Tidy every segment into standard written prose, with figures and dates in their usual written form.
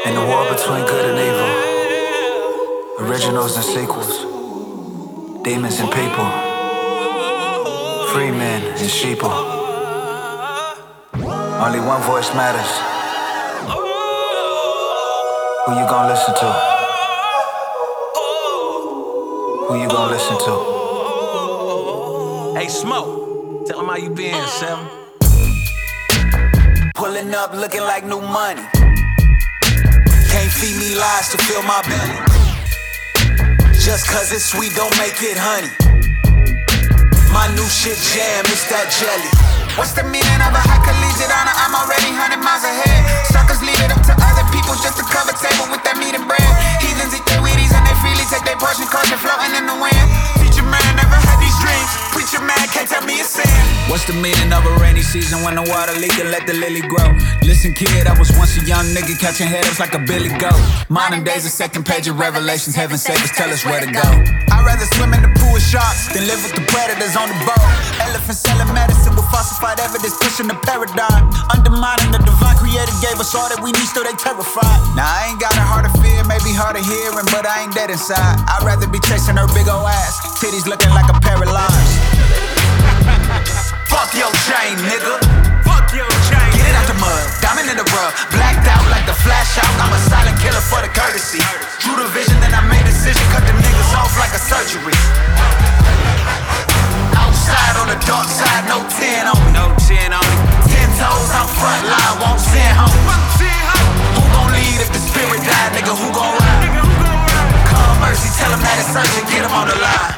In the war between good and evil, originals and sequels, demons and people, free men and sheeple. Only one voice matters. Who you gonna listen to? Who you gonna listen to? Hey, Smoke, tell him how you been, Sam. Pulling up looking like new money. Can't feed me lies to fill my belly. Just cause it's sweet don't make it honey. My new shit jam, it's that jelly. What's the meaning of a high collegiate honor? I'm already 100 miles ahead. Suckers leave it up to other people just to cover table with that meat and bread. Heathens eat their Wheaties and they freely take their portion cause they're floating in the wind. Teacher man never had these dreams. Preacher man can't tell me it's sin. What's the meaning of a rainy season when the water leak and let the lily grow? Listen kid, I was once a young nigga catching head-ups like a Billy Goat. Modern days a second page of Revelations, heaven save us, tell us where to go. I'd rather swim in the pool with sharks than live with the predators on the boat. Elephants selling medicine with falsified evidence, pushing the paradigm. Undermining the divine creator gave us all that we need, still they terrified. Now I ain't got a heart of fear, maybe hard of hearing, but I ain't dead inside. I'd rather be chasing her big ol' ass, titties looking like a pair of limes. Fuck your chain, nigga. Fuck your chain. Get it out the mud, diamond in the rug. Blacked out like the flash out. I'm a silent killer for the courtesy. Drew the vision, then I made a decision. Cut them niggas off like a surgery. Outside on the dark side, no 10 on me. No 10 on me. 10 toes, I'm front line, won't send home. Who gon' lead if the spirit died, nigga? Who gon' ride? Come mercy, tell him that it's urgent, get him on the line.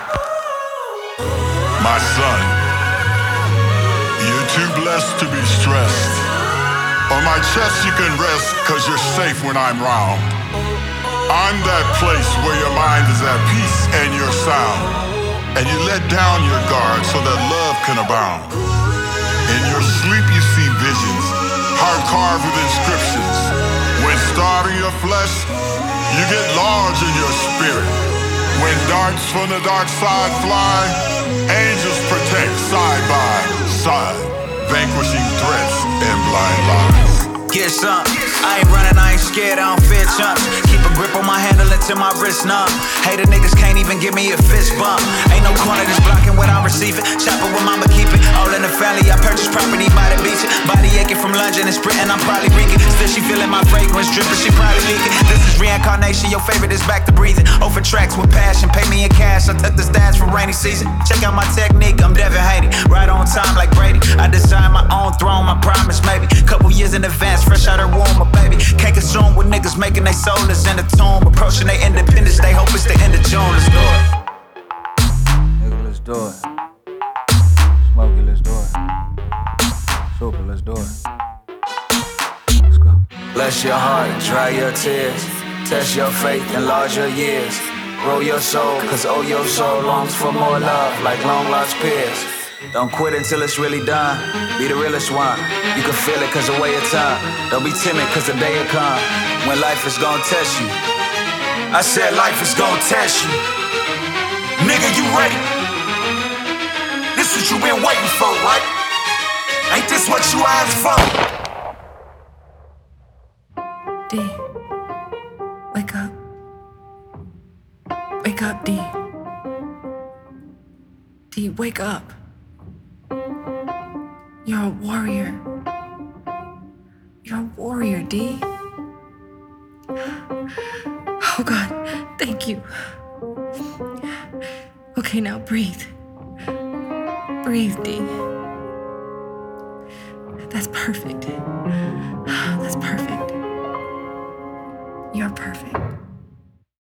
My son, you're too blessed to be stressed. On my chest you can rest, cause you're safe when I'm round. I'm that place where your mind is at peace and you're sound. And you let down your guard so that love can abound. In your sleep you see visions, heart carved with inscriptions. When starving your flesh, you get large in your spirit. When darts from the dark side fly, angels protect side by side, vanquishing threats and blind lies. Get some, I ain't running, I ain't scared, I don't fear chumps. Keep a grip on my handle until my wrist numb. Hater niggas can't even give me a fist bump. Ain't no corner that's blocking what I'm receiving. Shopping with mama, keep it all in the family. I purchased property by the beach. Body aching from lunging and sprinting, I'm probably reeking. Still she feeling my fragrance dripping, she probably leaking. This is reincarnation, your favorite is back to breathing. Over tracks with passion, pay me in cash. I took the stats for rainy season. Check out my technique, I'm Devin Haney. Right on time like Brady. I designed my own throne, my promise maybe. Couple years in advance, fresh out her womb, my baby. Can't consume with niggas making they soulless in the tomb. Approaching their independence, they hope it's the end of June. Let's do it. Nigga, let's do it. Smokey, let's do it. Super, let's do it. Let's go. Bless your heart and dry your tears. Test your faith, enlarge your years. Grow your soul, cause oh, your soul longs for more love, like long lost peers. Don't quit until it's really done. Be the realest one. You can feel it cause the way of time. Don't be timid cause the day will come when life is gonna test you. I said life is gonna test you. Nigga, you ready? This what you been waiting for, right? Ain't this what you asked for? D, wake up. Wake up, D. D, wake up. You're a warrior. You're a warrior, D. Oh God, thank you. Okay, now breathe. Breathe, D. That's perfect.